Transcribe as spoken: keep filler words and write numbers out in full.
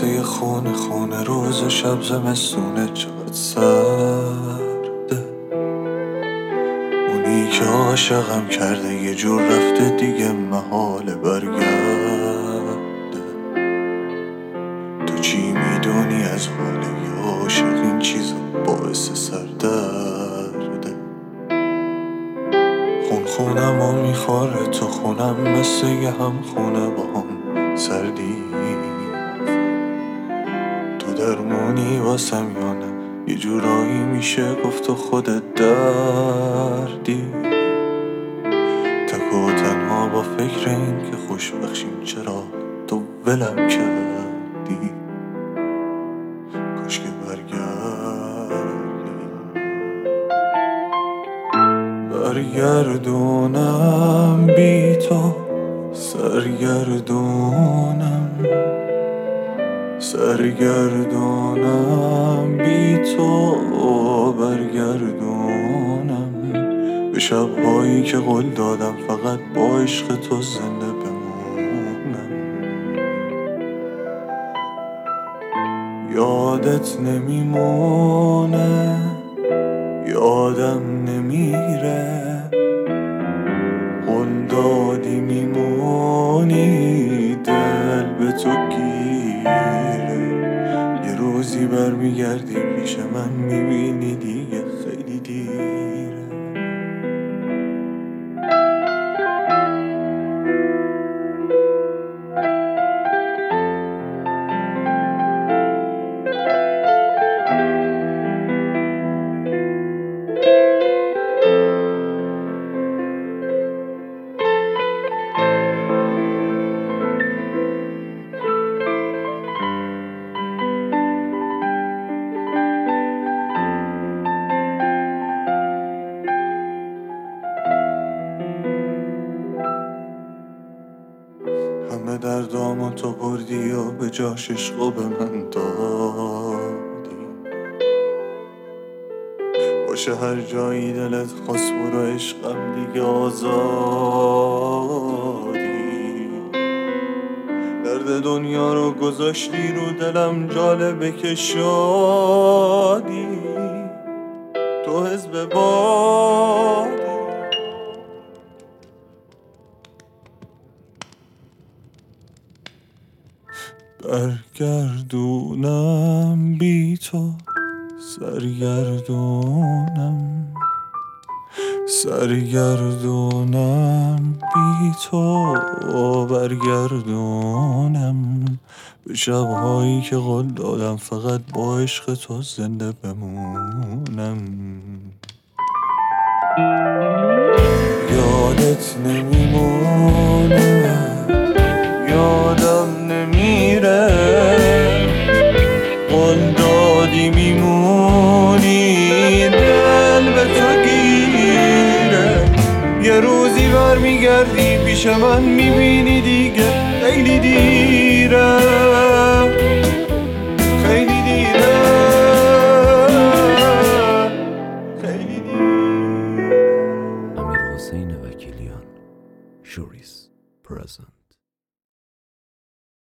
واسه خونه خونه روز و شب زمستونه چقدر سرده. اونی که عاشقم کرده یه جور رفته دیگه محاله برگرده. تو چی میدونی از حال یه عاشق؟ این چیزا باعث سردرده. خون خونم و میخوره تو خونم، مثل یه هم خونه با هم سردی. تو درمونی واسم یا نه؟ یه جورایی میشه گفت تو خودت دردی. تک و تنها با فکر این که خوش بخشیم چرا تو ولم کردی. کاش که برگردی، برگردونم بی تو سرگردونم، سرگردونم بی تو برگردونم به شبهایی که قول دادم فقط با عشق تو زنده بمونم. یادت نمیمونه، یادم نمیره، قول دادی میمونی دل به تو گیره. یه روزی برمیگردی پیش من میبینی دیگه خیلی دیره. همه دردامو تو بردی و به جاش عشقو به من دادی. باشه هر جایی دلت خواست برو عشقم دیگه آزادی. درد دنیا رو گذاشتی رو دلم جالبه که شادی. تو حزب بادی، برگردونم بی تو سرگردونم، سرگردونم بی تو برگردونم به شبهایی که قول دادم فقط با عشق تو زنده بمونم. یادت نمیمونه، یادم نمیره، قول دادی میمونی دل به تو گیره. یه روزی برمیگردی پیش من میبینی دیگه خیلی دیره، خیلی دیره، خیلی دیره. امیرحسین وکیلیان، شوریز پرزنت.